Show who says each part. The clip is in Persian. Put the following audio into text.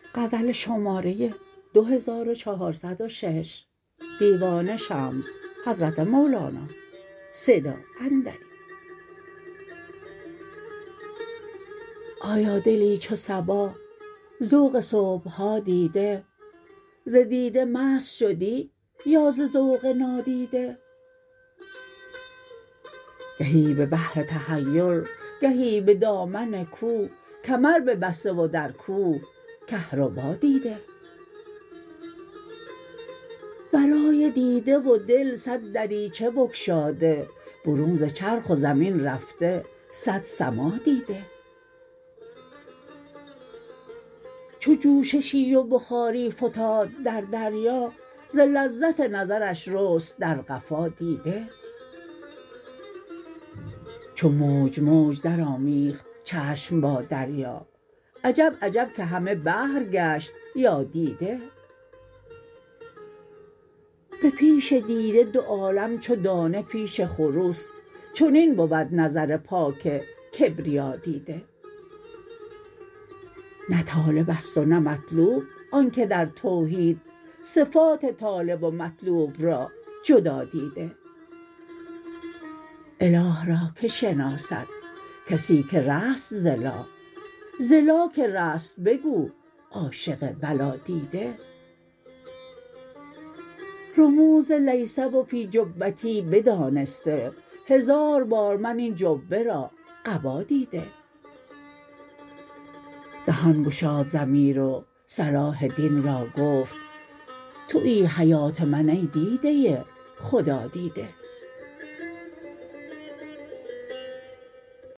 Speaker 1: غزل شماره 2406 دیوان شمس حضرت مولانا صدا اندری. آیا دلی چو صبا ذوق صبح‌ها دیده، ز دیده مست شدی یا ز ذوق نادیده؟ گهی به بحر تحیر گهی به دامن کوه، کمر ببسته و در کوه کهربا دیده. ورای دیده و دل صد دریچه بگشاده، برون ز چرخ و زمین رفته صد سما دیده. چو جوششی و بخاری فتاد در دریا، ز لذت نظرش رست در قفا دیده. چو موج موج درآمیخت چشم با دریا، عجب عجب که همه بحر گشت یا دیده. به پیش دیده دو عالم چو دانه پیش خروس، چنین بود نظر پاک کبریا دیده. نه طالب است و نه مطلوب آنکه در توحید، صفات طالب و مطلوب را جدا دیده. اله را که شناسد کسی که رست ز لا، ز لا که رست بگو عاشق ولا دیده. رموز لیس و فی جبتی بدانسته، هزار بار من این جبه را قبا دیده. دهان گشاد ضمیر و صلاح دین را گفت، تویی حیات من ای دیده خدا دیده.